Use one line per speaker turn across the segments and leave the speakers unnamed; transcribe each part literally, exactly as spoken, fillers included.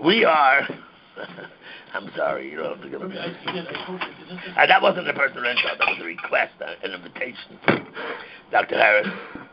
We are. I'm sorry, you don't have to give me. Uh, that wasn't a personal insult. That was a request, uh, an invitation. Doctor Harris.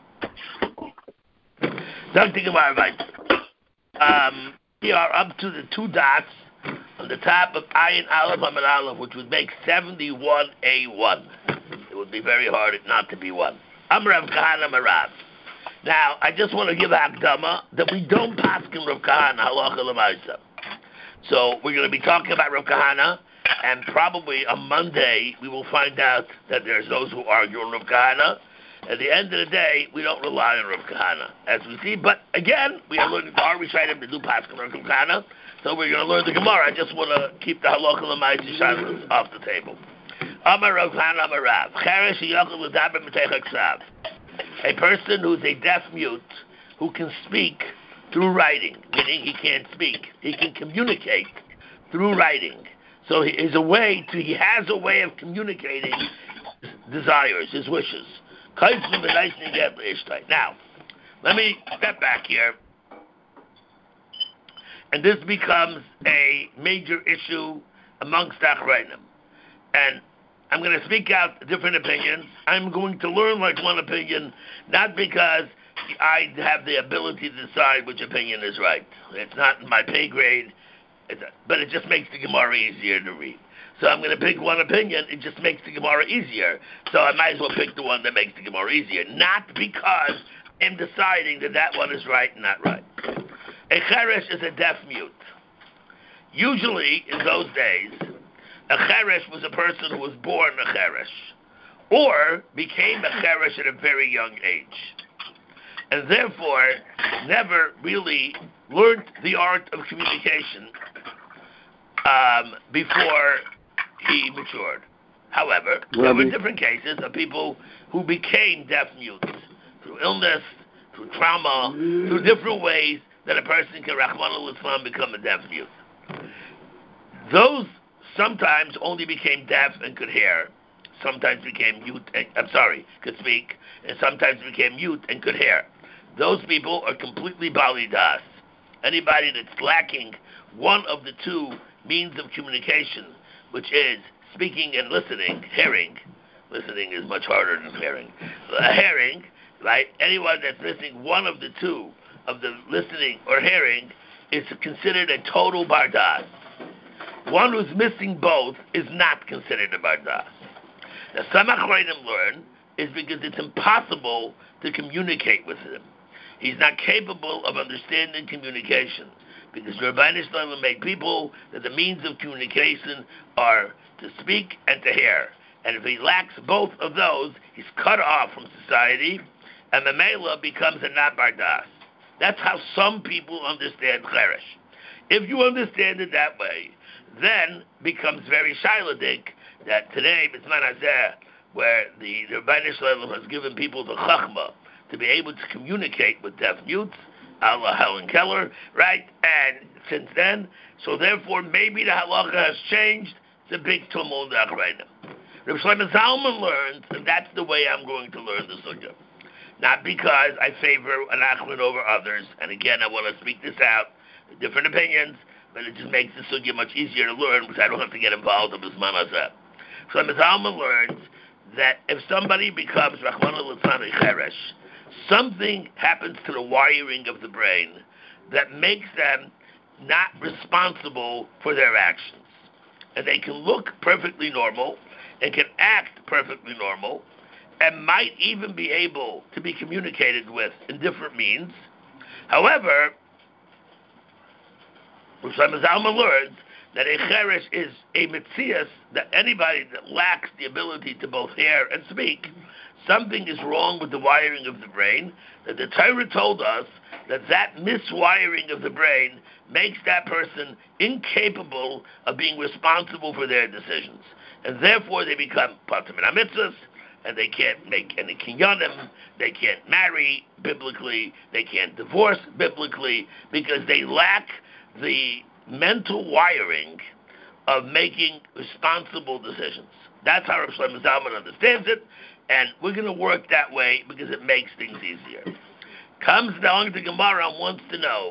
Doctor Gemara writes, um, we are up to the two dots on the top of Ayin Aleph Amid Aleph, which would make seventy-one A one. It would be very hard not to be one. Amrav Kahana Marav. Now, I just want to give a Hakdama that we don't pass in Rav Kahana Halacha L'Maisa. So we're going to be talking about Rav Kahana, and probably on Monday we will find out that there's those who argue on Rav Kahana. At the end of the day, we don't rely on Rav Kahana, as we see. But again, we are learning the Ar Rishayim to do Paskin Rav Kahana, so we're going to learn the Gemara. I just want to keep the Halacha L'Maisa Shalos off the table. Amar Rav Kahana Amar Rav. Cheresh Yachol L'Daber B'Teichak Sav. A person who's a deaf mute who can speak through writing, meaning he can't speak. He can communicate through writing. So he is a way to, he has a way of communicating his desires, his wishes. Now, let me step back here. And this becomes a major issue amongst Achrayim. And I'm going to speak out different opinions. I'm going to learn like one opinion, not because I have the ability to decide which opinion is right. It's not in my pay grade, it's, but it just makes the Gemara easier to read. So I'm going to pick one opinion, it just makes the Gemara easier. So I might as well pick the one that makes the Gemara easier, not because I'm deciding that that one is right and not right. A cheresh is a deaf mute. Usually, in those days, a cheresh was a person who was born a cheresh, or became a cheresh at a very young age, and therefore never really learned the art of communication um, before he matured. However, there were different cases of people who became deaf mutes through illness, through trauma, through different ways that a person can, Rahman al-Islam, become a deaf mute. Those sometimes only became deaf and could hear, sometimes became mute, and, I'm sorry, could speak, and sometimes became mute and could hear. Those people are completely Bali Das. Anybody that's lacking one of the two means of communication, which is speaking and listening, hearing. Listening is much harder than hearing. Uh, hearing, right? Anyone that's missing one of the two of the listening or hearing is considered a total bardas. One who's missing both is not considered a bardas. Now, some Achrayim learn is because it's impossible to communicate with him. He's not capable of understanding communication, because Rabbi Shalom made people that the means of communication are to speak and to hear. And if he lacks both of those, he's cut off from society, and the Mela becomes a not bardas. That's how some people understand Cheresh. If you understand it that way, then becomes very shiladik that today, B'tzman Hazeh, where the, the Rabbi Shalom has given people the chachma to be able to communicate with deaf mutes, Allah Helen Keller, right? And since then, so therefore maybe the halacha has changed. It's a big tumult in the Achrayim. Reb Shlomo Zalman learns, and that's the way I'm going to learn the sugya. Not because I favor an Achron over others, and again, I want to speak this out, different opinions, but it just makes the sugya much easier to learn because I don't have to get involved in Bisman Hazeh. Shlomo Zalman learns that if somebody becomes Rachmana Litzlan Cheresh, something happens to the wiring of the brain that makes them not responsible for their actions. And they can look perfectly normal and can act perfectly normal and might even be able to be communicated with in different means. However, Shlomo Zalman learns that a cheresh is a mitzias, that anybody that lacks the ability to both hear and speak, something is wrong with the wiring of the brain, that the Torah told us that that miswiring of the brain makes that person incapable of being responsible for their decisions. And therefore they become patur min hamitzvos, and they can't make any kinyanim, they can't marry biblically, they can't divorce biblically, because they lack the mental wiring of making responsible decisions. That's how Rav Shlomo Zalman understands it, and we're going to work that way because it makes things easier. Comes along to Gemara and wants to know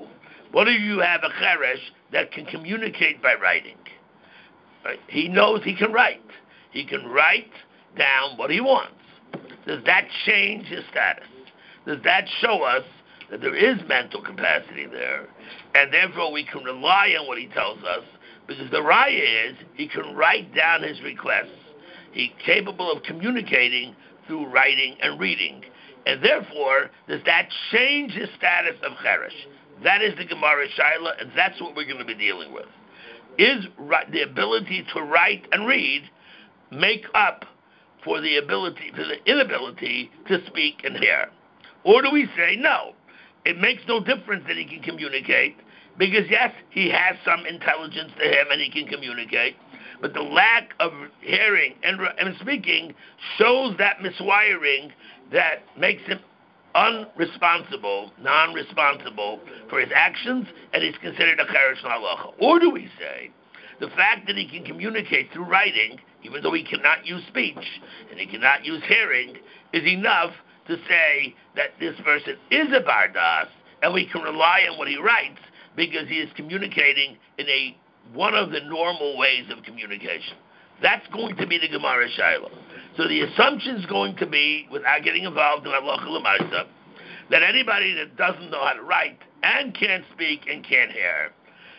What if you have a cheresh that can communicate by writing? Right? He knows he can write. He can write down what he wants. Does that change his status? Does that show us that there is mental capacity there, and therefore we can rely on what he tells us, because the raya is he can write down his requests. He's capable of communicating through writing and reading. And therefore, does that change his status of cheresh? That is the Gemara Shaila, and that's what we're going to be dealing with. Is the ability to write and read make up for the ability, for the inability to speak and hear? Or do we say, no, it makes no difference that he can communicate, because yes, he has some intelligence to him and he can communicate, but the lack of hearing and, and speaking shows that miswiring that makes him unresponsible, non-responsible for his actions, and he's considered a cheresh halacha. Or do we say, the fact that he can communicate through writing, even though he cannot use speech, and he cannot use hearing, is enough to say that this person is a bardas, and we can rely on what he writes, because he is communicating in a one of the normal ways of communication. That's going to be the Gemara Shaila. So the assumption is going to be, without getting involved in halacha l'maisa, that anybody that doesn't know how to write and can't speak and can't hear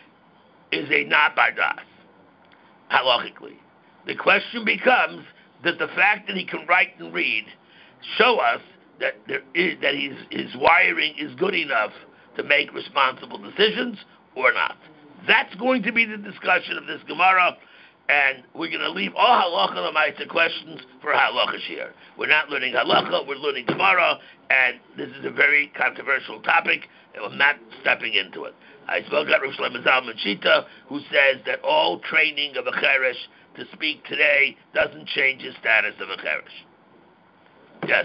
is a not bardas, halachically. The question becomes, does the fact that he can write and read show us that there is that his his wiring is good enough to make responsible decisions or not? That's going to be the discussion of this Gemara, and we're going to leave all halacha l'maisa questions for halacha shir. We're not learning halacha, we're learning Gemara, and this is a very controversial topic, and I'm not stepping into it. I spoke at Rav Shlomo Zalman Shita, who says that all training of a cheresh to speak today doesn't change his status of a cheresh. Yes?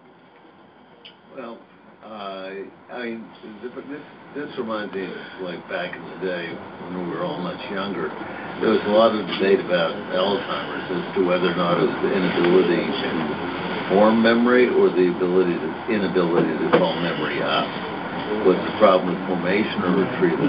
Well, Uh, I mean, this, this reminds me of, like, back in the day when we were all much younger. There was a lot of debate about Alzheimer's as to whether or not it was the inability to form memory or the ability to, inability to call memory up. Was the problem with formation or retrieval?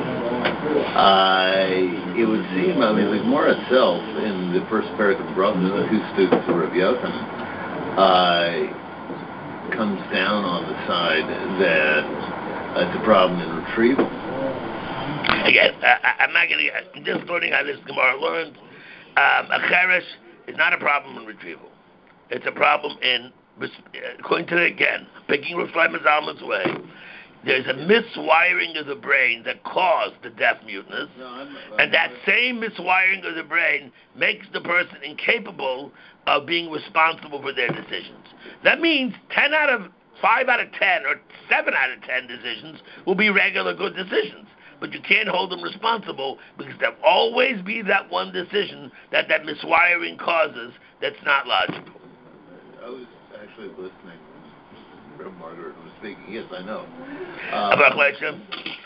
I, it would seem, I mean, the Gemara itself, in the first parak of brothers, the two students of Rav Yochanan, I... comes down on the side that uh, it's a problem in retrieval.
Again, I, I'm not going to. I'm just learning how this Gemara learned. Um, a cheresh is not a problem in retrieval. It's a problem in, according to the, again, picking Rav Shlomo Zalman's way. There's a miswiring of the brain that caused the deaf muteness, no, I'm, I'm, and that same miswiring of the brain makes the person incapable of being responsible for their decisions. That means ten out of five out of ten or seven out of ten decisions will be regular good decisions. But you can't hold them responsible, because there'll always be that one decision that that miswiring causes that's not logical.
I was actually listening when Margaret was speaking. Yes, I know. Um,
About question?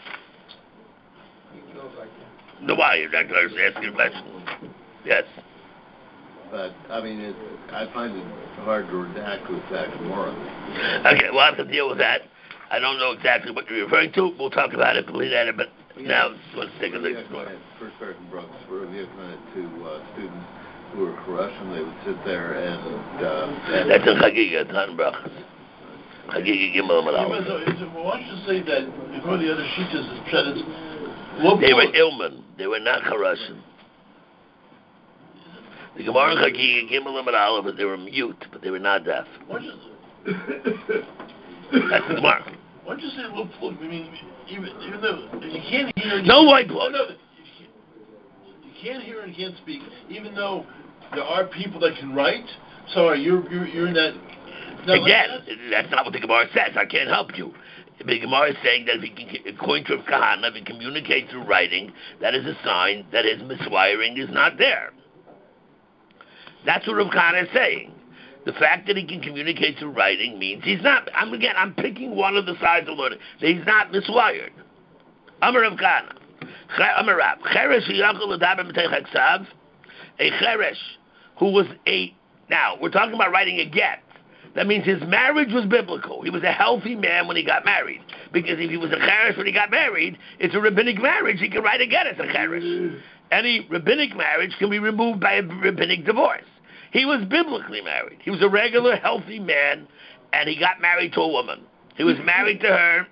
No, why? You're not going to ask your question. Yes.
But, I mean, it, I find it hard to redact with that Gemara.
Okay, we'll have to deal with that. I don't know exactly what you're referring to. We'll talk about it later, but yeah, now let's take a look.
First American Brooks, for a minute to uh, students who were Russian, they would sit there and... Uh,
That's a Chagiga, Tan Brachas. Chagiga Gimel Malal.
Why don't you say that, according to the other sheetahs, is Pshat,
they were Ilman. They were not Russian. The Gemara and Chagiga Gimel and Aleph, but they were mute, but they were not deaf.
Why don't you,
that's the Gemara.
Why don't you say low plug? I mean, even, even though you can't hear...
No white plug.
No, you, you can't hear and can't speak, even though there are people that can write. Sorry, you're, you're, you're in that...
Again, like that? That's not what the Gemara says. I can't help you. The Gemara is saying that if he can, according to Rav Kahana, if he communicates through writing, that is a sign that his miswiring is not there. That's what Rav Kahana is saying. The fact that he can communicate through writing means he's not. I'm again. I'm picking one of the sides of learning. That he's not miswired. Amar Rav Kahana. Amar Rav. Cheresh yachol l'daber b'tei chaksav. A cheresh who was a. Now we're talking about writing a get. That means his marriage was biblical. He was a healthy man when he got married. Because if he was a cheresh when he got married, it's a rabbinic marriage. He can write again as a cheresh. Any rabbinic marriage can be removed by a rabbinic divorce. He was biblically married. He was a regular, healthy man, and he got married to a woman. He was married to her,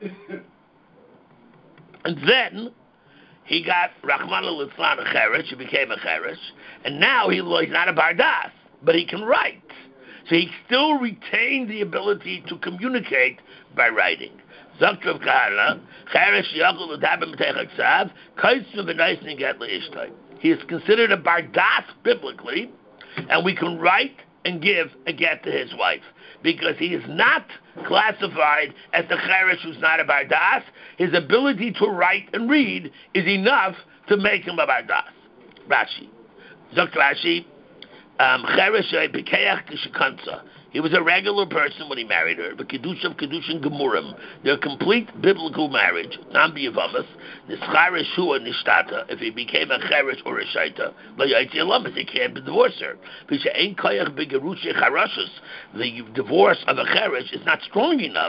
and then he got Rahman al-Islam a cheresh. He became a cheresh, and now he, well, he's not a bardas, but he can write. So he still retained the ability to communicate by writing. Zaktrav Kahana, cheresh yachol l'daber b'teichak sav, kaitzim v'naisnin get le'ishtay. He is considered a bardas biblically, and we can write and give a get to his wife, because he is not classified as the cheresh who's not a bardas. His ability to write and read is enough to make him a bardas. Rashi. Zok Rashi, cheresh bekeach t'shekansa. He was a regular person when he married her. But kedusha of kedushin gemurim, their complete biblical marriage. Nambi yavamas, nischar shua nishtata. If he became a cheresh or a shaita, layaitzi alamas, he can't divorce her. Because ain't koyach begerushe charashus. The divorce of a cheresh is not strong enough.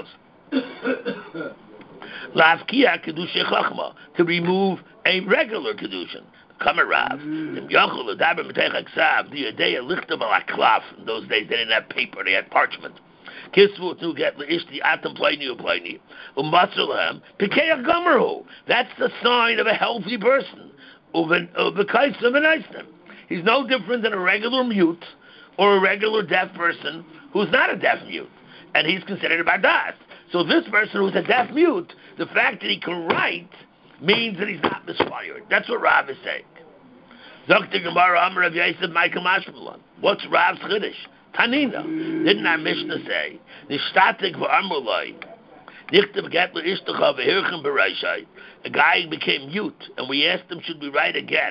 Lavkia kedushe chachma, to remove a regular kedushin. Kamarav, the Yachol, the Daber Metechak Sav, the Adea Lichtam al Aklaf. In those days, they didn't have paper; they had parchment. Kisvu to get Leishti Atam Pliny Pliny. Umatzalam Pikeach Gomerhu. That's the sign of a healthy person. Ubekais of an Eisner. He's no different than a regular mute or a regular deaf person who's not a deaf mute, and he's considered a bardas. So this person who's a deaf mute, the fact that he can write means that he's not misfired. That's what Rav is saying. Zakti Gemara Amar Rav Yosef Ma'ika Mashmalan. What's Rav's chiddush? Tanina. Didn't our Mishnah say? Nishtatik v'amrulai. Nichtav get l'ishtacha v'hirchem b'reishai. A guy became mute, and we asked him, should we write a get?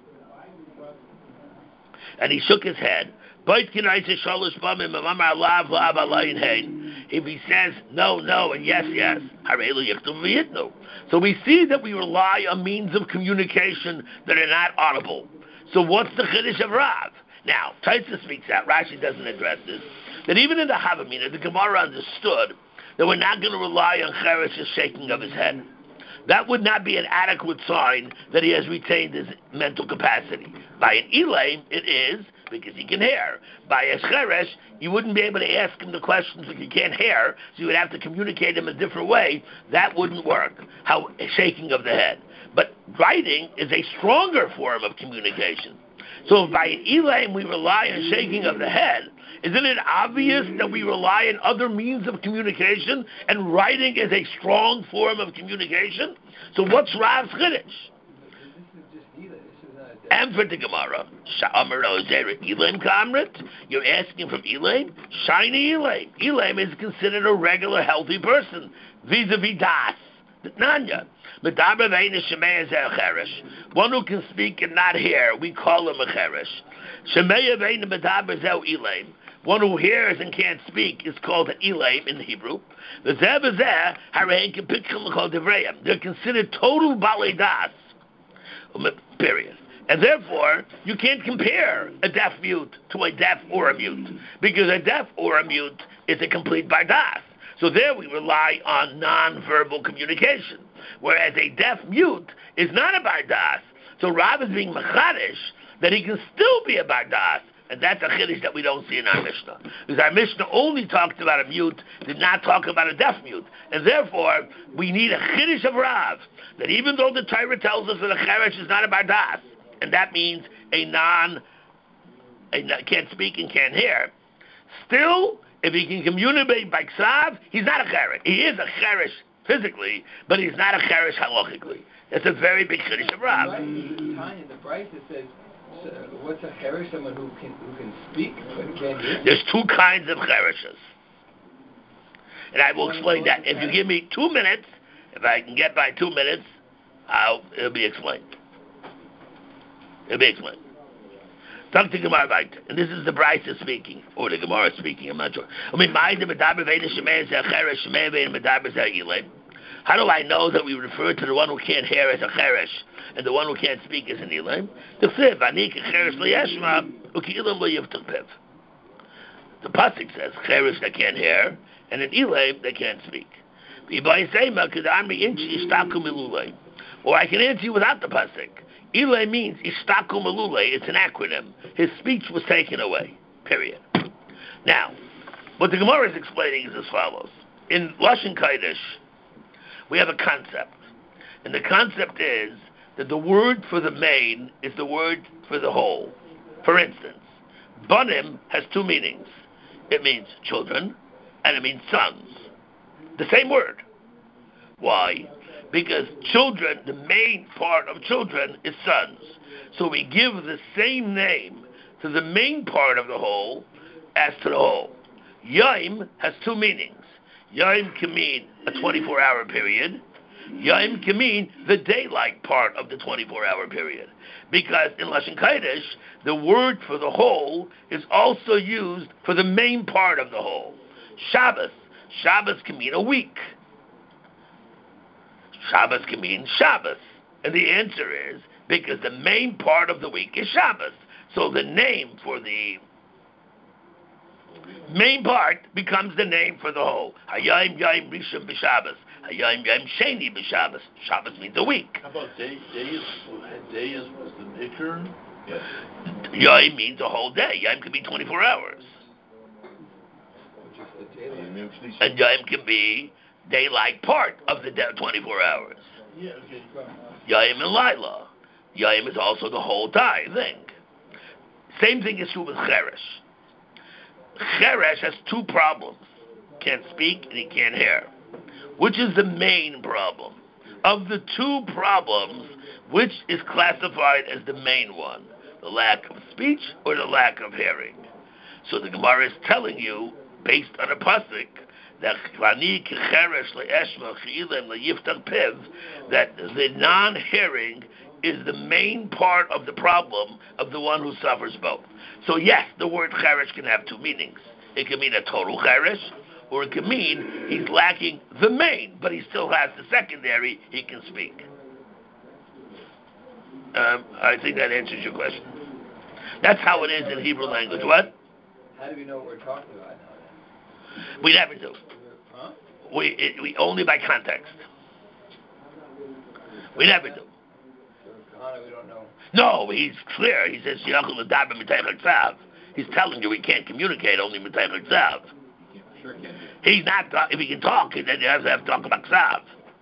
And he shook his head. If he says no, no, and yes, yes, so we see that we rely on means of communication that are not audible. So what's the chiddush of Rav? Now, Taisa speaks out, Rashi doesn't address this, that even in the Havamina, the Gemara understood that we're not going to rely on Cheresh's shaking of his head. That would not be an adequate sign that he has retained his mental capacity. By an Elaim, it is, because he can hear. By a Cheresh, you wouldn't be able to ask him the questions if he can't hear, so you would have to communicate him a different way. That wouldn't work. How a shaking of the head. But writing is a stronger form of communication. So if by an Elaim we rely on shaking of the head, isn't it obvious that we rely on other means of communication, and writing is a strong form of communication? So what's Rav's chiddush? And for the Gemara, Elaim Kamrit, you're asking from Elaim? Shiny Elaim. Elaim is considered a regular, healthy person, vis-a-vis Das, Nanya. One who can speak and not hear, we call him a cheresh. One who hears and can't speak is called an elaim in Hebrew. They're considered total balei das. Period. And therefore, you can't compare a deaf mute to a deaf or a mute, because a deaf or a mute is a complete bardas. So there we rely on non-verbal communication, whereas a deaf mute is not a bardas. So Rav is being machadish that he can still be a bardas, and that's a chiddush that we don't see in our Mishnah. Because our Mishnah only talked about a mute, did not talk about a deaf mute. And therefore, we need a chiddush of Rav, that even though the Torah tells us that a cheresh is not a bardas, and that means a non, a, can't speak and can't hear, still, if he can communicate by ksav, he's not a cheresh. He is a cheresh physically, but he's not a cheresh halachically. That's a very big chiddush of Rav.
Right. The Brisa says, so what's a cheresh? Someone who can who can speak but can't hear?
There's two kinds of chereshes, and I will explain that. If you give me two minutes, if I can get by two minutes, I'll, it'll be explained. It'll be explained. Talk to Gemara weiter. And this is the Brisa speaking, or the Gemara speaking, I'm not sure. I mean, how do I know that we refer to the one who can't hear as a cheresh, and the one who can't speak as an elaim? The pasuk says cherish they can't hear, and in Elam they can't speak. Or I can answer you without the pasuk. Elam means ishtaku melule. It's an acronym. His speech was taken away. Period. Now, what the Gemara is explaining is as follows. In Lashon Kodesh, we have a concept. And the concept is that the word for the main is the word for the whole. For instance, banim has two meanings. It means children, and it means sons. The same word. Why? Because children, the main part of children is sons. So we give the same name to the main part of the whole as to the whole. Yom has two meanings. Yom can mean a twenty-four hour period. Yom can mean the daylight part of the twenty-four hour period. Because in Lashon Kodesh, the word for the whole is also used for the main part of the whole. Shabbos. Shabbos can mean a week. Shabbos can mean Shabbos. And the answer is because the main part of the week is Shabbos. So the name for the main part becomes the name for the whole. Hayayim Yayim Rishon b'Shabbos. Hayayim Yayim Sheni b'Shabbos. Shabbos means a week.
How about day? Day is, day is was the Ikr?
Yes.
Yayim means a whole day. Yayim can be twenty-four hours. And Yayim can be daylight part of the day, twenty-four hours.
Yeah, okay.
Yayim and Laila. Yayim is also the whole time thing. Same thing is true with Cheresh. Cheresh has two problems. Can't speak and he can't hear. Which is the main problem? Of the two problems, which is classified as the main one? The lack of speech or the lack of hearing? So the Gemara is telling you, based on a pasuk, that that the non-hearing is the main part of the problem of the one who suffers both. So yes, the word cheresh can have two meanings. It can mean a total cheresh, or it can mean he's lacking the main, but he still has the secondary, he can speak. Um, I think that answers your question. That's how it is in Hebrew language. What?
How do we know what we're talking about now then?
We never do.
Huh?
We it, we only by context. We never do.
So Kahana, we don't know.
No, he's clear. He says he's telling you we can't communicate only mitayach ksav.
Sure can.
He's not. If he can talk, then you have to have to talk about ksav.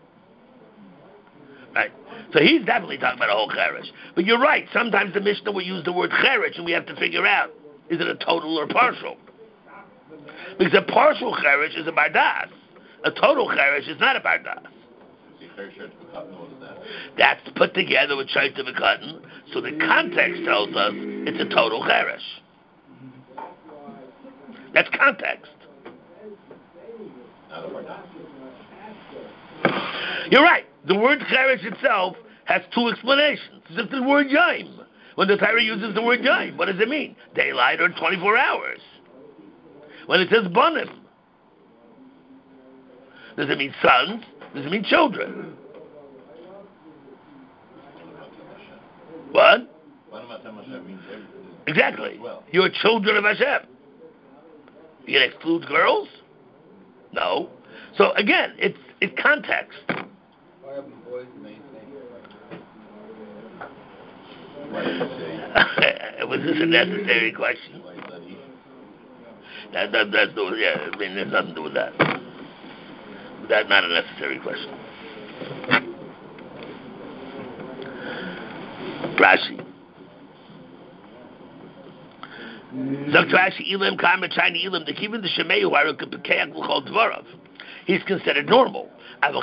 Right. So he's definitely talking about a whole cheresh. But you're right. Sometimes the Mishnah will use the word cheresh, and we have to figure out is it a total or partial. Because a partial cheresh is a bardas. A total cheresh is not a bardas. That's put together with shayta v'katan. So the context tells us it's a total cheresh. That's context. You're right. The word cheresh itself has two explanations. It's just the word yaim. When the Torah uses the word yaim, what does it mean? Daylight or twenty-four hours. When it says banim, does it mean sons? Does it mean children? What? Exactly. You're children of Hashem. You can exclude girls? No. So again, it's it's context.
Why are boys the main thing?
Was this a necessary question? That, that, that's no, yeah, I mean, there's nothing to do with that. That's not a necessary question. Rashi. Zok Rashi, Elam Kamer China Elam, the Kivin the Shemei who are a Kapekeach L'chol Dvarav. He's considered normal. He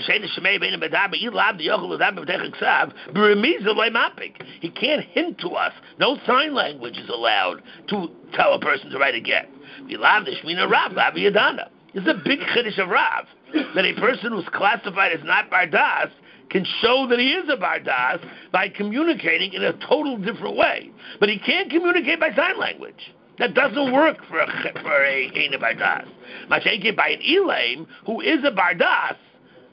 can't hint to us. No sign language is allowed to tell a person to write again. It's a big chiddush of Rav that a person who's classified as not bardas can show that he is a bardas by communicating in a total different way. But he can't communicate by sign language. That doesn't work for a for a Ein Bardas. Mashenke by an Elaim who is a Bardas,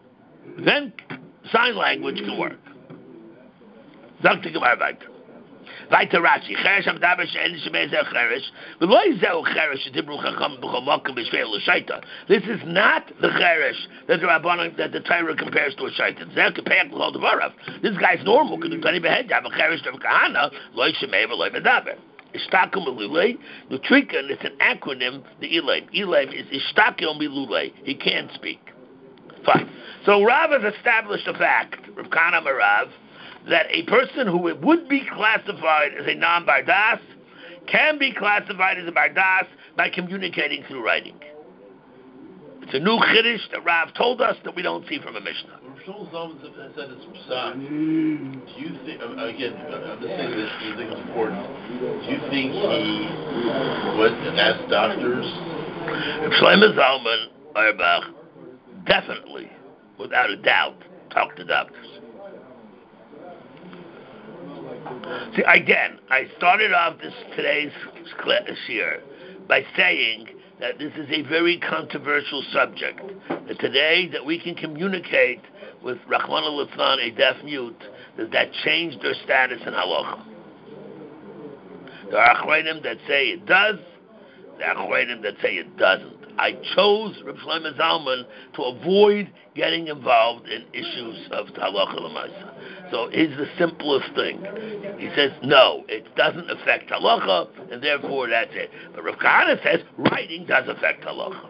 then sign language can work. Zok to Gemara Vayter. Weiter Rashi, Cheresh Amdaber She'en Shemei Zeh Cheresh, V'loi Zeh Cheresh Sh'dibru Chacham B'chol Mokum B'Shvei L'Shaita. This is not the Cheresh that the Rabbanon, that the Torah compares to a Shaita. Zeh K'peyak L'Chol Devarav. This guy's normal, because he's going to behead, have a Cheresh of Kahana, Loi Shemei V'loi Medaber. Ishtakum Milulei, Nutrikan, it's an acronym, the Elaim. Elaim is Ishtakum Milulei. He can't speak. Fine. So Rav has established a fact, Rav Kana Marav, that a person who would be classified as a non-bardas can be classified as a bardas by communicating through writing. It's a new chiddush that Rav told us that we don't see from a Mishnah.
Shmuel Zalman said it's psak. Do you think, again, I'm just saying this because I think it's important. Do you think he would ask doctors?
Shlomo Zalman Auerbach definitely, without a doubt, talk to doctors. See, again, I started off this today's shir by saying that this is a very controversial subject. That today, that we can communicate with Rahman al-Litzlan, a deaf mute, does that change their status in halacha? There are achreinim that say it does. There are achreinim that say it doesn't. I chose Reb Shlomo Zalman to avoid getting involved in issues of halacha l'maisa. So it's the simplest thing. He says, no, it doesn't affect halacha, and therefore that's it. But Rav Kahana says, writing does affect halacha.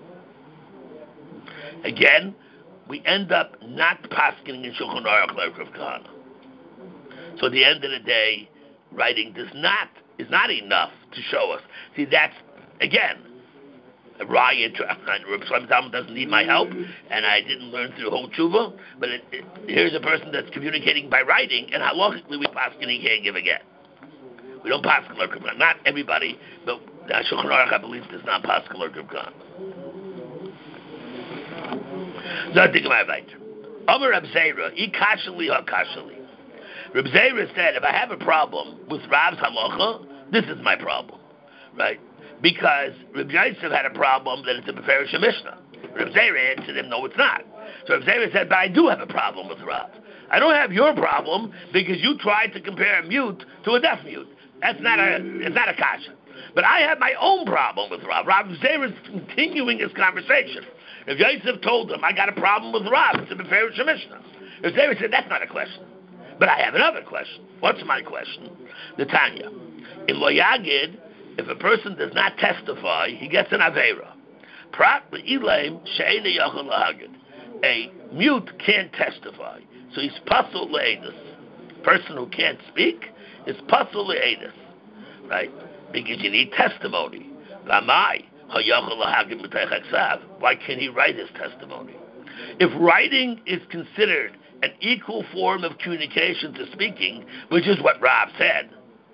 Again, we end up not paskening in Shulchan Aruch like Rav Kahana. So at the end of the day, writing does not, is not enough to show us. See, that's, again, a riot. Reb Shlomo Zalman doesn't need my help, and I didn't learn through the whole tshuva. But it, it, here's a person that's communicating by writing, and halachically we paskin he can't give a get. We don't paskin like Reb Kahana. Not everybody, but uh, Shulchan Aruch, I believe, does not paskin like Reb Kahana. So I think about it. Amar Reb Zera, I kashali ha kashali. Reb Zera said, if I have a problem with Rav's halacha, this is my problem, right? Because Reb Yosef had a problem that it's a Beferish Mishnah. Reb Zera answered him, no, it's not. So Reb Zera said, but I do have a problem with Rav. I don't have your problem because you tried to compare a mute to a deaf mute. That's not a, it's not a kasha. But I have my own problem with Rav. Reb Zera is continuing his conversation. Reb Yosef told him, I got a problem with Rav. It's a Beferish Mishnah. Reb Zera said, that's not a question. But I have another question. What's my question? The Tanya. In Lo Yagid, if a person does not testify, he gets an Aveira. Prat Elaim She'ena Yachol Lahagid. A mute can't testify. So he's pasul le'edus. Person who can't speak is pasul le'edus. Right? Because you need testimony. Lamai Hayachol Lahagid B'tei Chaksav. Why can't he write his testimony? If writing is considered an equal form of communication to speaking, which is what Rav said,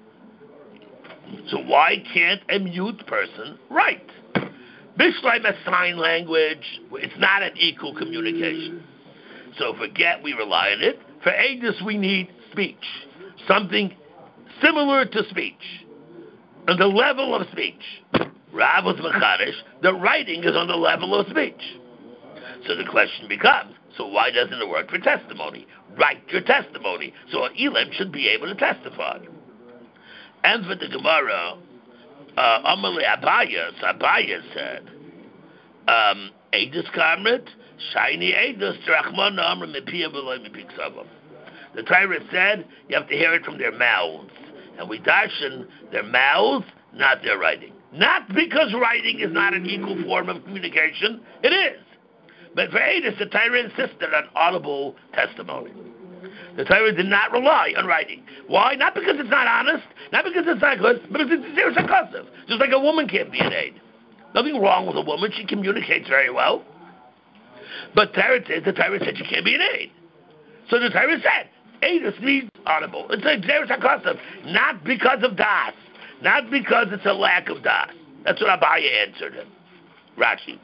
so why can't a mute person write? Bishleim a sign language, it's not an equal communication. So forget we rely on it. For Aegis we need speech. Something similar to speech. On the level of speech. Rav was mechadish, the writing is on the level of speech. So the question becomes, so why doesn't it work for testimony? Write your testimony. So an Elam should be able to testify. And for the Gemara, Amalei Abaya, Abaya said, um, Eidus Kamrit, Shiny Eidus, Rachman Amr Mepia Beloy Mepiksavam. The Torah said you have to hear it from their mouths. And we darshan their mouths, not their writing. Not because writing is not an equal form of communication, it is. But for Eidus, the Torah insisted on audible testimony. The Torah did not rely on writing. Why? Not because it's not honest, not because it's not good, but because it's zero sarcastic. Just like a woman can't be an aid. Nothing wrong with a woman, she communicates very well. But Torah says, the Torah said she can't be an aid. So the Torah said, Eidus needs audible. It's like zero sarcastic. Not because of das. Not because it's a lack of das. That's what Abaya answered him. Rashi.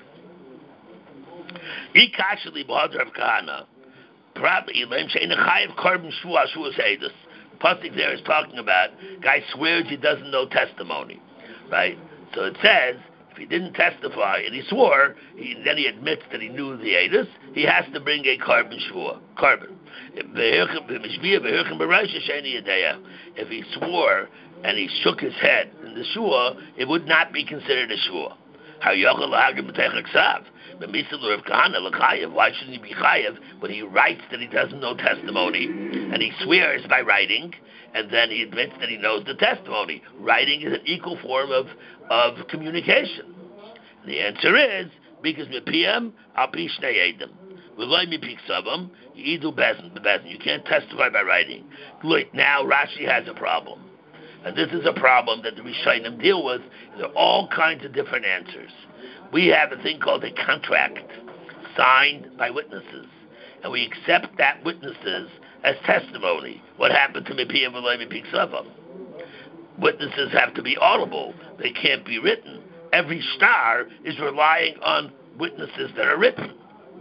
Ikashali b'hadar of Kahana. Probably Elam she'ena chayiv korban shvuah shvuah seidus. Pasuk there is talking about guy swears he doesn't know testimony, right? So it says If he didn't testify and he swore, he, then he admits that he knew the Eidos, he has to bring a carbon shvua, carbon. If he swore and he shook his head in the shua, it would not be considered a shua. Why shouldn't he be chayev when he writes that he doesn't know testimony and he swears by writing and then he admits that he knows the testimony? Writing is an equal form of, of communication. The answer is because mipiyam al pi shnei edim. V'loy mipik savam yidu bezin bezin. You can't testify by writing. Look, now Rashi has a problem. And this is a problem that the Rishonim deal with. There are all kinds of different answers. We have a thing called a contract signed by witnesses. And we accept that witnesses as testimony. What happened to Mipiyam V'loy Mipik Savam? Witnesses have to be audible. They can't be written. Every star is relying on witnesses that are written.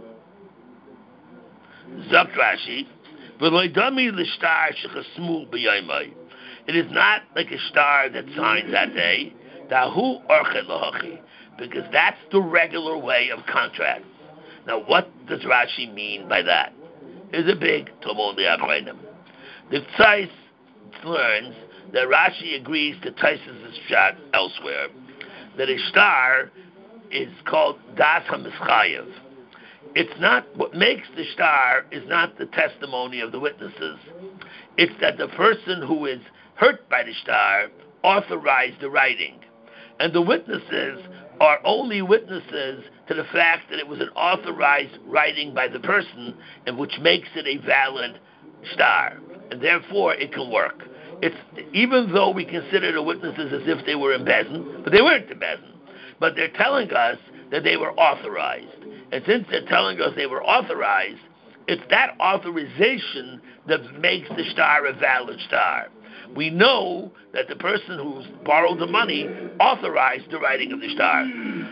Zok Rashi, V'loy dami l'shtar shechasmu b'yoymai. It is not like a star that signs that day, dahu orchet lahachi, because that's the regular way of contracts. Now, what does Rashi mean by that? It's a big Talmud Achronim. The Tzais learns that Rashi agrees to Tais's shot elsewhere, that a star is called Das HaMischayev. It's not, what makes the star is not the testimony of the witnesses. It's that the person who is hurt by the star authorized the writing. And the witnesses are only witnesses to the fact that it was an authorized writing by the person, and which makes it a valid star. And therefore it can work. It's, even though we consider the witnesses as if they were in Bezin, but they weren't in Bezin. But they're telling us that they were authorized. And since they're telling us they were authorized, it's that authorization that makes the star a valid star. We know that the person who's borrowed the money authorized the writing of the star.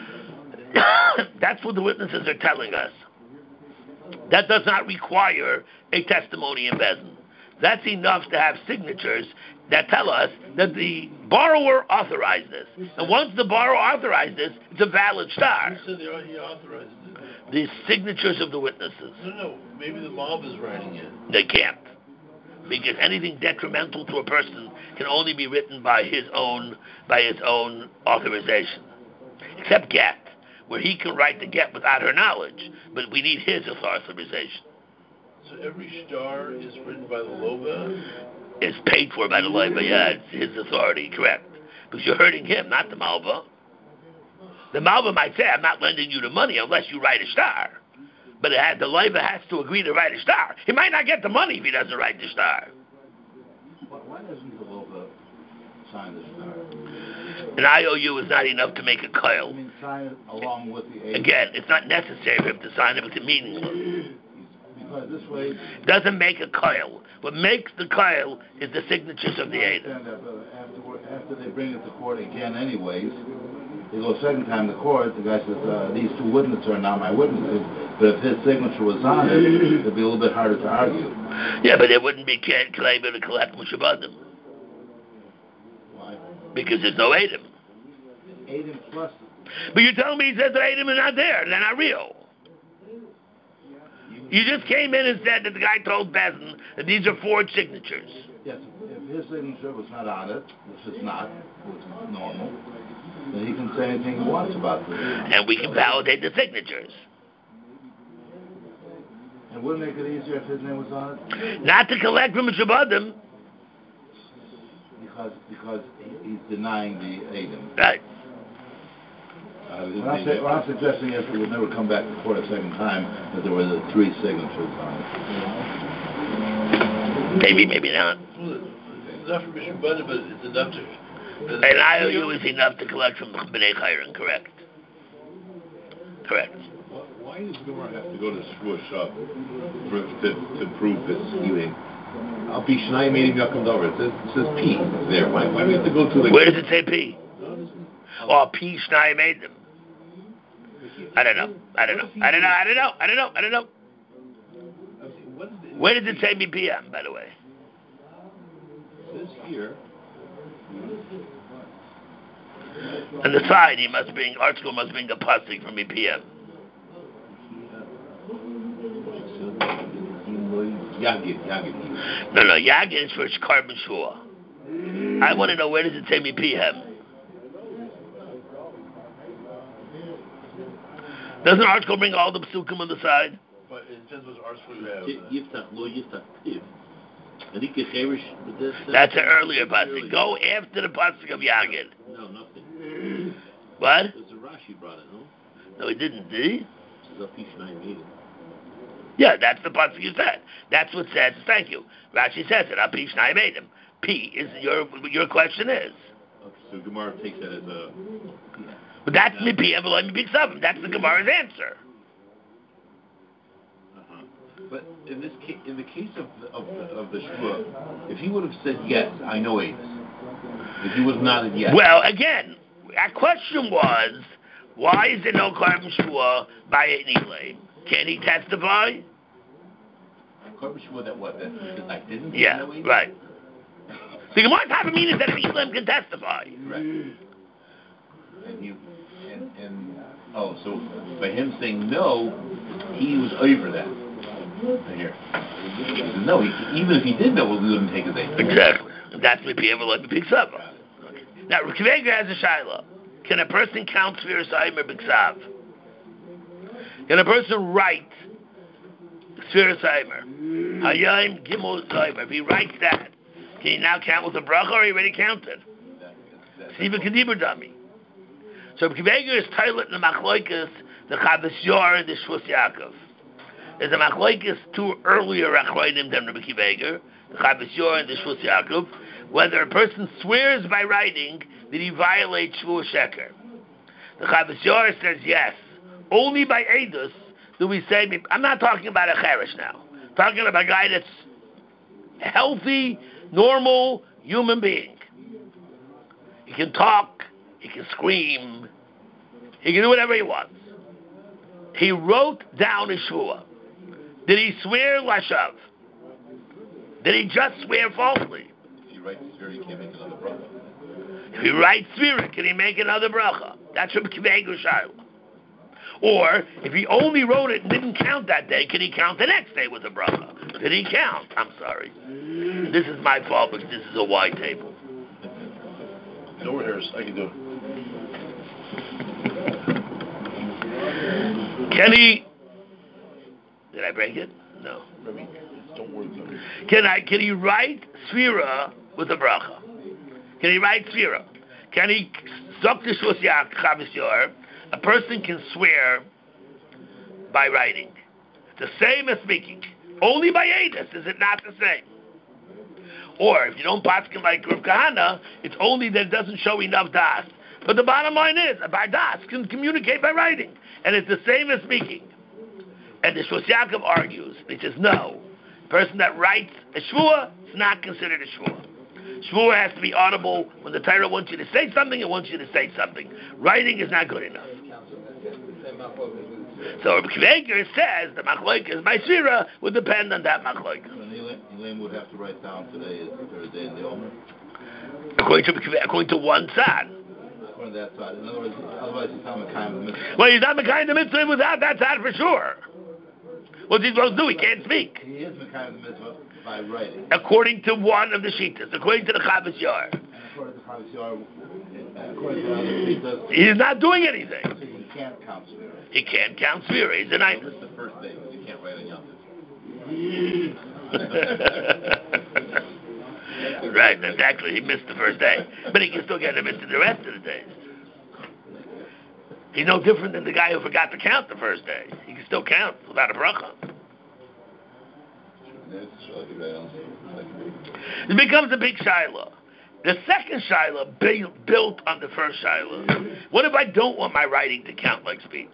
That's what the witnesses are telling us. That does not require a testimony in Bezin. That's enough to have signatures that tell us that the borrower authorized this. And once the borrower authorized this, it's a valid star.
Who said they, he authorized it?
The signatures of the witnesses.
No, no, maybe the mob is writing it.
They can't. Because anything detrimental to a person can only be written by his own by his own authorization. Except get, where he can write the get without her knowledge, but we need his authorization.
So every star is written by the Loba?
It's paid for by the Loba, yeah, it's his authority, correct. Because you're hurting him, not the Malva. The Malva might say, I'm not lending you the money unless you write a star. But it had, the Loba has to agree to write a star. He might not get the money if he doesn't write the star.
Why doesn't the Loba sign the star?
An I O U is not enough to make a coil.
I mean, sign it along with the A.
Again, it's not necessary for him to sign it, it's meaningless.
Because this way...
Doesn't make a coil. What makes the coil is the signatures of the Ada.
After, after they bring it to court again anyways, they go second time to court, the guy says, uh, these two witnesses are now my witnesses, but if his signature was on it, it'd be a little bit harder to argue.
Yeah, but it wouldn't be claimed to collect Mushabbadim.
Why?
Because there's no Adam.
Adam plus...
But you're telling me he says that Adam is not there, they're not real. You just came in and said that the guy told Bezin that these are forged signatures.
Yes, if his signature was not on it, which is not, which is normal, then he can say anything he wants about this.
And we can validate the signatures.
And wouldn't it make it easier if his name was on it?
Not to collect from Shabbatim.
Because because he, he's denying the Adam.
Right.
Uh, what, I'm say, what I'm suggesting is it would never come back to court a second time that there were the three signatures on
it. Maybe, maybe not.
Well, it's enough for Mishnah Buddha, but it's enough to...
An I O U is enough to collect from B'nai Chayrin, correct. Correct.
Why does Gemara have to go to Shvuah Shav to, to prove this healing? I'll be Shnai meaning Yakum Dover. It says, it says P there. Why, why do we have to go to the...
Where does it say P? Oh, P Shnai made them. I don't know. I don't know. I don't know. I don't know. I don't know. I don't know. Where does it say me P M, by the way?
It says here.
On the side, he must bring, art school must bring a pasuk from E P M.
Yagid, Yagid.
No, no, Yagid is for carbon shua. I want to know, where does it say me P M? Doesn't art school bring all the psukim on the side?
But it depends what art school you have.
Yiftach, lo yiftach, tiv. I think the cherish with this.
That's an earlier pasuk. Go after the pasuk of Yagid.
No, nothing.
What?
There's a Rashi brought it, no?
No, he didn't, did he?
This is a P Shnai meeting.
Yeah, that's the pasuk you said. That's what says. Thank you. Rashi says it. Api Shnai made him. P is your your question is.
Okay, so Gemara takes that as a.
But that's me P M me big seven. That's the Gemara's answer.
Uh-huh. But in this case, in the case of the, of the, of the shvua, if he would have said yes, I know Avis. If he was nodded yes.
Well, again, our question was, why is there no carbon shvua by Nilay? Can he testify?
Carbon shvua that what? That because I didn't.
Yeah,
know Avis?
right. The Gemara's having meaning that Elam can testify.
Correct. And he and and oh, so by him saying no, he was over that. Here, he said, no, he, even if he did know, we wouldn't take his aid.
Exactly. And that's me P M like me big seven. Now, Rukveger has a shaila. Can a person count Sfira Saimer B'Ksav? Can a person write Sfira Saimer? Hayayim Gimel Saimer. If he writes that, can he now count with a bracha, or he already counted? Siva Kedibur Dami. So Rukveger is toilet in the Machloikas, the Chavis Yor and the Shvus Yaakov. There's a Machloikas two earlier Achroinim than Rabbi Kiveger, the Chavis Yor and the Shvus Yaakov, whether a person swears by writing that he violates Shvu Sheker. The Chavis Yor says yes. Only by Eidos do we say, I'm not talking about a Cherish now. I'm talking about a guy that's a healthy, normal human being. He can talk, he can scream, he can do whatever he wants. He wrote down his Shvuah. Did he swear Lashav? Did he just swear falsely?
If he writes Svira, he can't make another bracha.
If he writes Svira, can he make another bracha? That's from Kivegu Shaila. Or, if he only wrote it and didn't count that day, can he count the next day with a bracha? Did he count? I'm sorry. This is my fault because this is a wide table.
No worries, I can do it.
Can he... Did I break it? No.
I mean, don't worry about it.
Can I? Can he write Sfira with a bracha? Can he write Sfira? Can he... Zok Tishvus Yak Chavis Yor, a person can swear by writing. The same as speaking. Only by Eidos is it not the same. Or, if you don't paskin like Rav Kahana, it's only that it doesn't show enough das. But the bottom line is, by das can communicate by writing. And it's the same as speaking. And the Shvus Yaakov argues. He says, no. The person that writes a shvua is not considered a shvua. Shvua has to be audible. When the Torah wants you to say something, it wants you to say something. Writing is not good enough. So Rabbi Kveger says the machloikas by Sfira would depend on that machloikas.
So Elaine would have to write down today is Thursday in the Omer.
According to according to one side.
According to that side. In other words, otherwise he's not Mekayim the mitzvah.
Well, he's not Mekayim the mitzvah without that side for sure. What's he supposed to do? He can't speak.
He is Mekayim the mitzvah by writing.
According to one of the Shitas, according to the Chavis Yor.
And according to Chavis Yor, according to other Shitas,
he's not doing anything.
So he can't count Sfira.
He can't count Sfira. He's an item.
This is the first day, but you can't write on Yom Tov.
Right, exactly. He missed the first day. But he can still get him into the rest of the days. He's no different than the guy who forgot to count the first day. He can still count without a bracha. It becomes a big shiloh. The second shiloh built on the first shiloh. What if I don't want my writing to count like speech?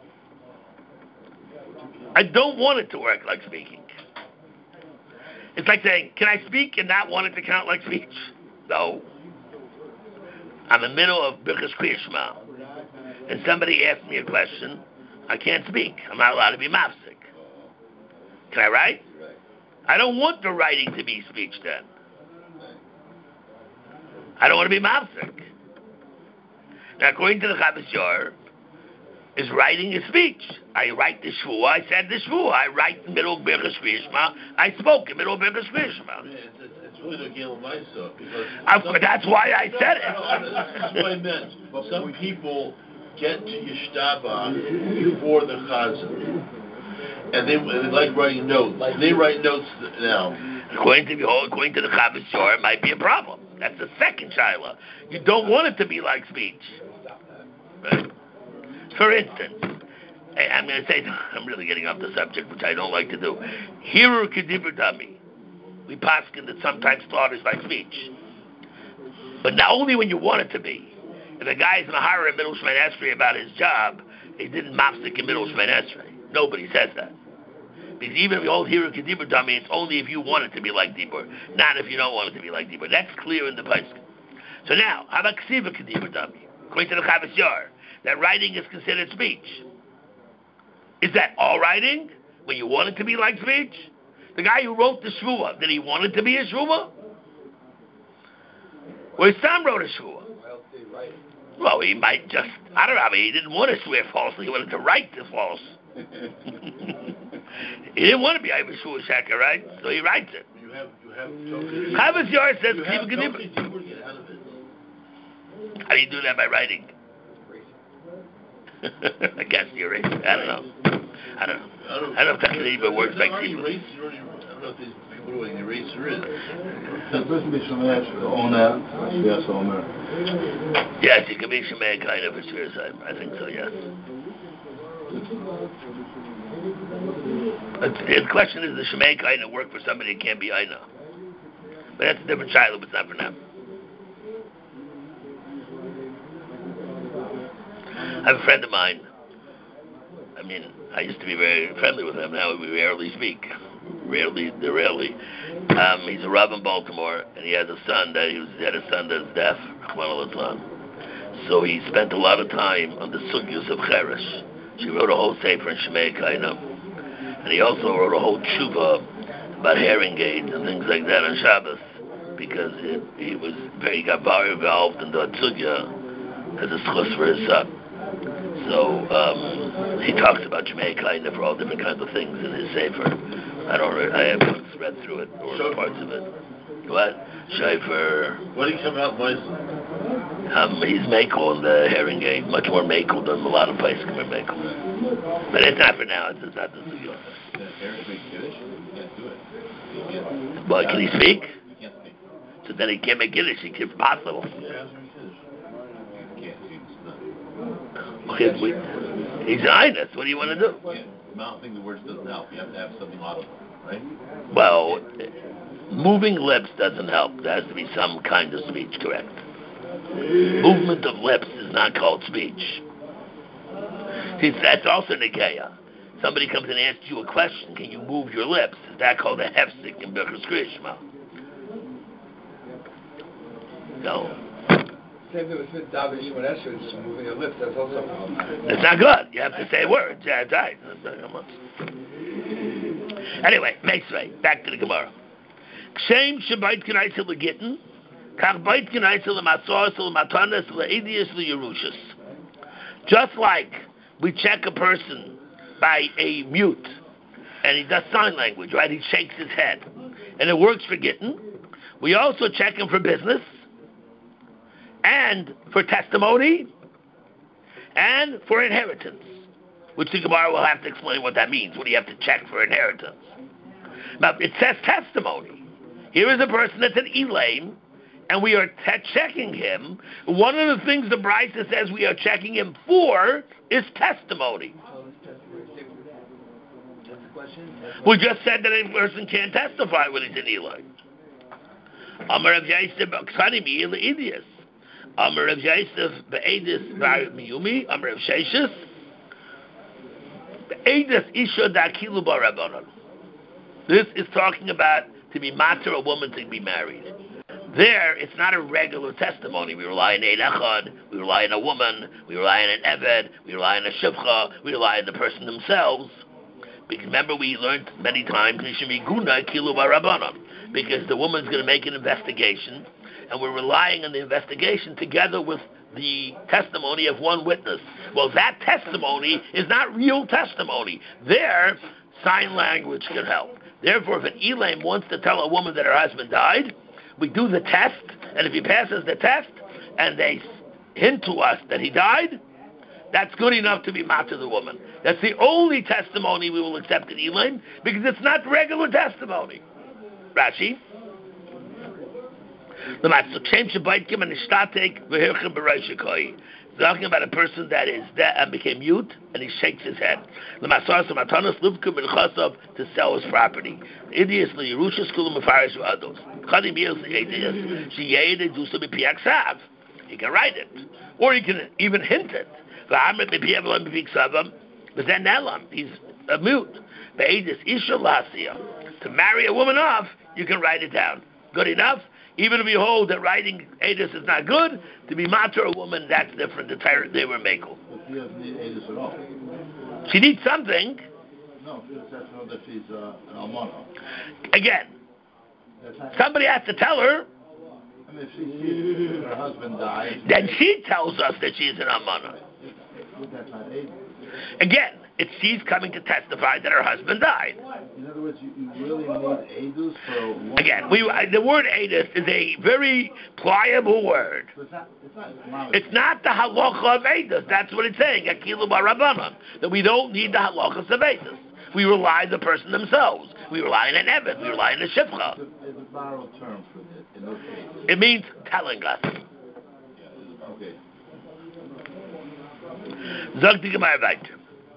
I don't want it to work like speaking. It's like saying, can I speak and not want it to count like speech? No. I'm in the middle of Birchas Kriya Shema, and somebody asks me a question. I can't speak. I'm not allowed to be mafsik. Can I write? I don't want the writing to be speech then. I don't want to be mafsik. Now, according to the Chavis Yor, is writing a speech. I write the shvuah. I said the shvuah. I write in the middle of Birchas Kriyishma. I spoke in the middle of Birchas Kriyishma.
Yeah, it's, it's, it's really the Gil Maisa because
Of course, that's why I said
no, no,
it.
that's what I meant. Some people get to Yishtaba before the Chazan, and they, they like writing notes. They write notes now.
According to the according to the Chavis Yor, it might be a problem. That's the second shaila. You don't want it to be like speech. Right? For instance, I- I'm going to say, I'm really getting off the subject, which I don't like to do. Hiru kedibur dami. We paskin that sometimes thought is like speech. But not only when you want it to be. If a guy's in a hire in Middle Shemay Esrei about his job, he didn't mafsik in Middle Shemay Esrei. Nobody says that. Because even if you hold Hiru kedibur dami, it's only if you want it to be like dibur, not if you don't want it to be like dibur. That's clear in the Paiskin. So now, how about ksiva kedibur dami? According to the Chavis Yor, that writing is considered speech. Is that all writing? When you want it to be like speech? The guy who wrote the shvuah, did he want it to be a shvuah? Well, his son wrote a shvuah. Well, he might just, I don't know, I mean, he didn't want to swear falsely, he wanted to write the false. He didn't want to be Ivor Shvuah Sheker, right? So he writes it.
You have, you have Tokei
Chavis Yor says,
You have
Ksiva
Tokei
kedibur.
Dibur, get out of it.
How do you do that? By writing? I guess you're right. I don't know. I don't know.
I don't,
I don't know if that even works
no,
like
already
people.
erased, you already, I don't know if these people know what an eraser is.
The person be Shemay Omer, Shvias Omer.
Yes, it can be Shemay kind of a serious time. I think so, yes. But the question is, the Shemay kind of work for somebody that can't be Aina? But that's a different child, but it's not for now. I have a friend of mine. I mean, I used to be very friendly with him. Now we rarely speak. Rarely, rarely. Um, he's a Rav in Baltimore, and he has a son that he, was, he had a son that's deaf. So he spent a lot of time on the sugyas of Cheresh. She wrote a whole sefer in Shemay Kainam, and he also wrote a whole tshuva about hearing aids and things like that on Shabbos, because it, he was very, he got very involved in the sugya as a schus for his son. So um, he talks about Shemay Kainam for all different kinds of things in his sefer. I don't. Re- I haven't read through it or
Shofar.
parts of it. What? Shofar.
What did he come out, Maisa?
Um, he's makel in the hearing aid, much more makel than a lot of places are makel. But it's not for now. It's, it's not the sugya.
Yeah, Eric speaks Yiddish. You can't do it. You can't.
But can he speak?
You can't speak.
So then he can't make Yiddish. It's impossible.
Yeah,
You can't. It's not.
Okay, we, he's an Inus. What do you want to do?
Yeah, mouthing the words doesn't help. You have to have something audible, right?
Well, moving lips doesn't help. There has to be some kind of speech, correct? Movement of lips is not called speech. See, that's also Nikeya. Somebody comes and asks you a question, can you move your lips? Is that called a hefsek in Birchas Kriyishma? No.
Same thing with Smith David Shemon Esrei, just moving your lips, that's also
It's not good. You have to say words. Yeah, that's right. Come on. Anyway, next way. Back to the Gemara. Kshem shebait k'naisel l'gittin, kach bait k'naisel l'matzos l'matanas l'edius l'yerushas. Just like we check a person by a mute, and he does sign language, right? He shakes his head, and it works for gittin. We also check him for business, and for testimony, and for inheritance, which the Gemara will have to explain what that means. What do you have to check for inheritance? Now, it says testimony. Here is a person that's an Elaim, and we are te- checking him. One of the things the Brisa says we are checking him for is testimony. We just said that a person can't testify when he's an Elaim. Amar Rav Yosef Ksanimi Elidius. Amar Rav Yosef Be'edis Bar Miyumi. Amar Rav Sheshis Be'edis Isha Dakilu Barabanan. This is talking about to be matter a woman to be married. There, it's not a regular testimony. We rely on Eid Echad, we rely on a woman, we rely on an Eved, we rely on a Shivcha, we rely on the person themselves. Because remember, we learned many times, because the woman's going to make an investigation, and we're relying on the investigation together with the testimony of one witness. Well, that testimony is not real testimony. There, sign language can help. Therefore, if an Elaim wants to tell a woman that her husband died, we do the test, and if he passes the test, and they hint to us that he died, that's good enough to be mat to the woman. That's the only testimony we will accept in Elaim, because it's not regular testimony. Rashi. Talking about a person that is dead and became mute, and he shakes his head. To sell his property. He can write it, or he can even hint it. But then he's a mute. To marry a woman off, you can write it down. Good enough. Even if you hold that writing Edis is not good, to be matter a woman, that's different. The tyrant they were making.
She doesn't need Edis at all.
She needs something.
No, she just has to know that she's uh, an almana.
Again, somebody has to tell her.
I mean, if she sees her husband died,
then she tells us that she's an almana.
That's not Edis.
Again, it's she's coming to testify that her husband died.
In other words, you, you really need edus for a woman.
Again, we, the word edus is a very pliable word.
So it's not, it's not,
it's not the halacha of edus. That's what it's saying. Akilu barabanan. That we don't need the halachas of edus. We rely on the person themselves. We rely on an evet. We rely on a shifcha.
It's a, it's a borrowed term for this, in this case.
It means telling us.
Okay.
Zog the Gemara weiter.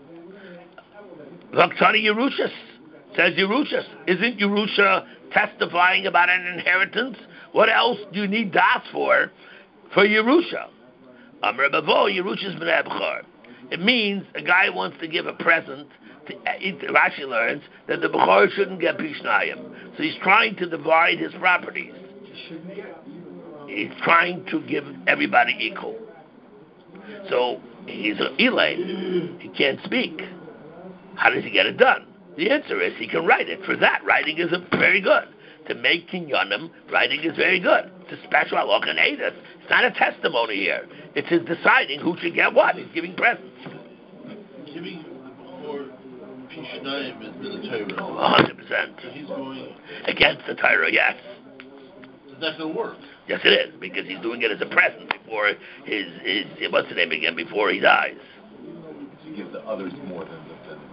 Vaktani Yerushas. Says Yerushas. Isn't Yerusha testifying about an inheritance? What else do you need das for, for Yerusha? Amr Bavo, Yerusha's b'nei B'chor. It means a guy wants to give a present. To, Rashi learns that the B'chor shouldn't get Pishnayim. So he's trying to divide his properties. He's trying to give everybody equal. So he's an Elaim. He can't speak. How does he get it done? The answer is he can write it. For that, writing is a, very good. To make kinyanim, writing is very good. It's a special halach and edus. It's not a testimony here. It's his deciding who should get what. He's giving presents.
Giving for Pishnayim is the Torah.
one hundred percent.
So he's going
against the Torah, yes.
It's not going to work.
Yes, it is, because he's doing it as a present before his, his what's the name again, before he dies.
To give the others more than the...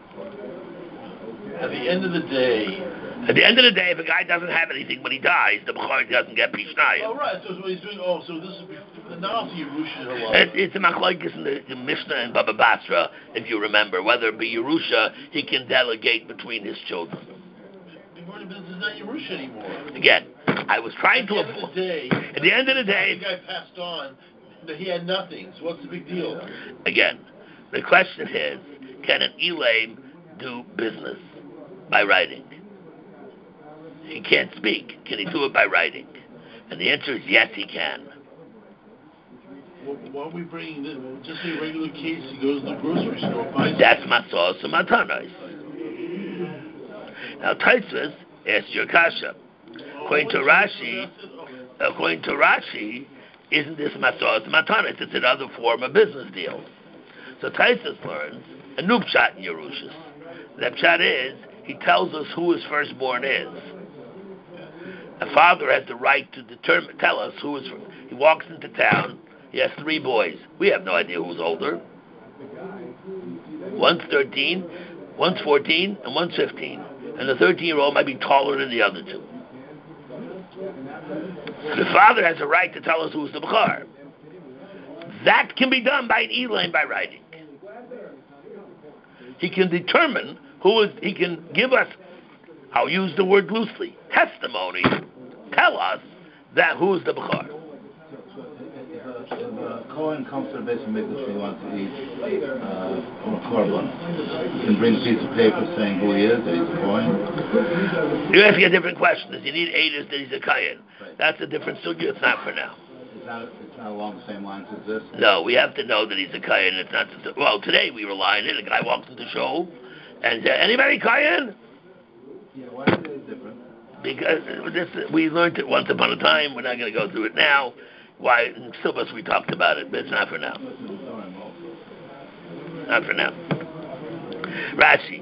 At the end of the day...
At the end of the day, if a guy doesn't have anything when he dies, the B'chor doesn't get Pishnayim.
Oh, right, so what he's doing, oh, so this is the knowledge of Yerusha Halal.
It, it's a machlokes in the, the Mishnah and Baba Basra, if you remember, whether it be Yerusha, he can delegate between his children.
This is not Yerusha anymore.
Again, I was trying
at
to
avoid... At the end of the day...
At the end of the day...
The guy passed on, but he had nothing, so what's the big deal?
Again, the question is, can an Elaim do business by writing? He can't speak. Can he do it by writing? And the answer is yes, he can.
Well, why are we bringing this? Just a regular case, he goes to the grocery store, buys...
That's Matzos and Matanos. Now, Taisvus asked your kasha. According to Rashi, according to Rashi, isn't this Matzos and Matanos? It's another form of business deal. So Taisvus learns a new pshat in Yerushas. The pshat is, he tells us who his firstborn is. A father has the right to determine, tell us who is. He walks into town. He has three boys. We have no idea who's older. One's thirteen, one's fourteen, and one's fifteen. And the thirteen-year-old might be taller than the other two. The father has a right to tell us who's the B'chor. That can be done by an Elaim, by writing. He can determine who is. He can give us. I'll use the word loosely. Testimony. Tell us that who is the B'chor.
So, so if, a, if a Kohen comes to the base of Mikdash and he wants to eat uh, from a korban, he can bring a piece of paper saying who he is, that he's a Kohen?
You're asking a different question. Does he need edus that he's a Kohen? Right. That's a different sugya. It's not for now.
It's not, it's not along the same lines as this?
No, we have to know that he's a Kohen. It's not. Well, today we rely on it. A guy walks into the show and says, anybody Kohen?
Yeah, why is it different?
because this we learned it once upon a time. We're not going to go through it now. Why? In syllabus we talked about it, but it's not for now. Not for now. Rashi.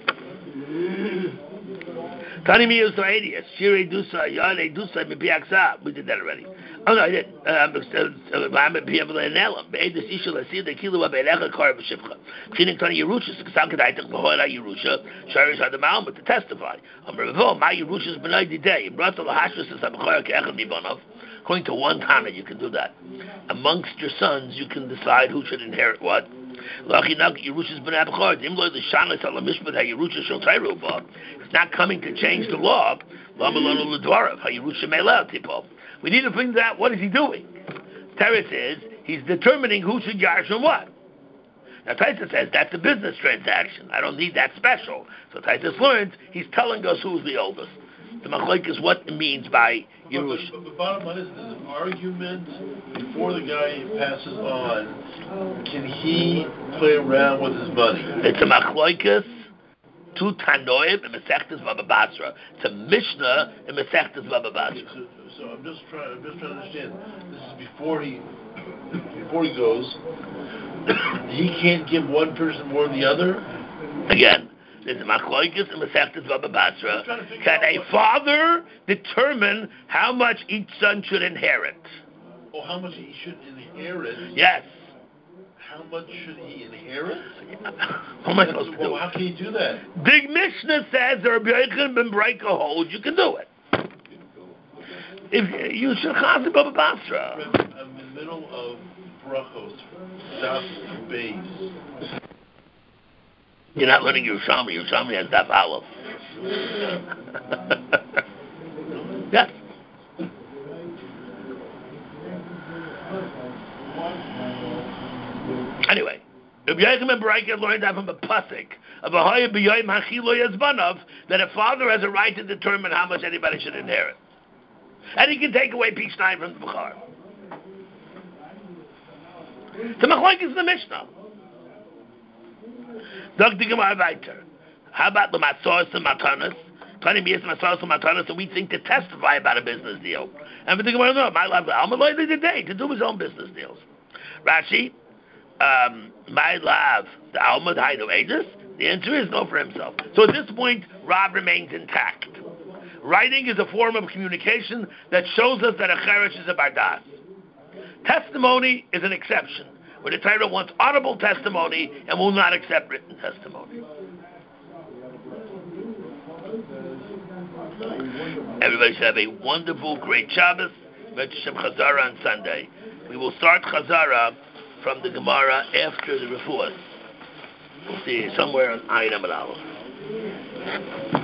Tani mi uso eidius. Shirei dusa, yare dusa, mi piaksa. We did that already. Oh no, I did. I'm a people in Elam. Eidus isha lasi the kilo of Elecha kar b'shivcha. Chinik Tani Yerusha. Sam kedaitek l'hoira Yerusha. Sharish Adam to testify. Am revo my Yerusha's b'nai didei. Brought to lahashus as abchor ke'echad mibanav. According to one Tana, you can do that. Amongst your sons, you can decide who should inherit what. It's not coming to change the law. We need to find out what is he doing. Teretz is he's determining who should yarsh and what. Now Taisa says that's a business transaction. I don't need that special. So Taisa learns he's telling us who's the oldest. The machlok is what it means by Yerush.
But, but, but the bottom line is there's an argument before the guy passes on. Can he play around with his money?
It's a machlokes, two Tanoim and Masechtas Baba Basra. It's a Mishnah and Masechtas Baba Basra.
So, so I'm just trying. I'm just trying to understand. This is before he before he goes. He can't give one person more than the other.
Again. There's a machlokes and Masechtas Baba Basra. Can a father determine how much each son should inherit?
Oh, how much he should inherit?
Yes.
How much should he inherit?
How am I supposed to do
well,
it?
How can you do that?
Big Mishnah says the Rabbi Yochanan ben Breika holds you can do it. If you should chaz Baba Basra.
I'm in the middle of brachos, daf beis.
You're not learning Yerushalmi. Yerushalmi has daf aleph. Yes. Anyway, Rabbi Yochanan ben Bereika learned that from a pasuk of a haya b'yoyim hachilo yazbanav that a father has a right to determine how much anybody should inherit, and he can take away peace nine from the bechar. The machlokes is the Mishnah. Doctor Gemara weiter. How about the matzos and matanas? Twenty years matzos and matanas, and we think to testify about a business deal. And we think about no, my love, I'm a today to do his own business deals. Rashi, um, my love, the Almad Haidu Aegis. The answer is no for himself. So at this point, Rav remains intact. Writing is a form of communication that shows us that a cheresh is a bardas. Testimony is an exception, where the Torah wants audible testimony and will not accept written testimony. Everybody should have a wonderful, great Shabbos. Shem Chazara on Sunday. We will start Chazara from the Gemara after the Refuah. We'll see you somewhere on Ayin Amud Aleph.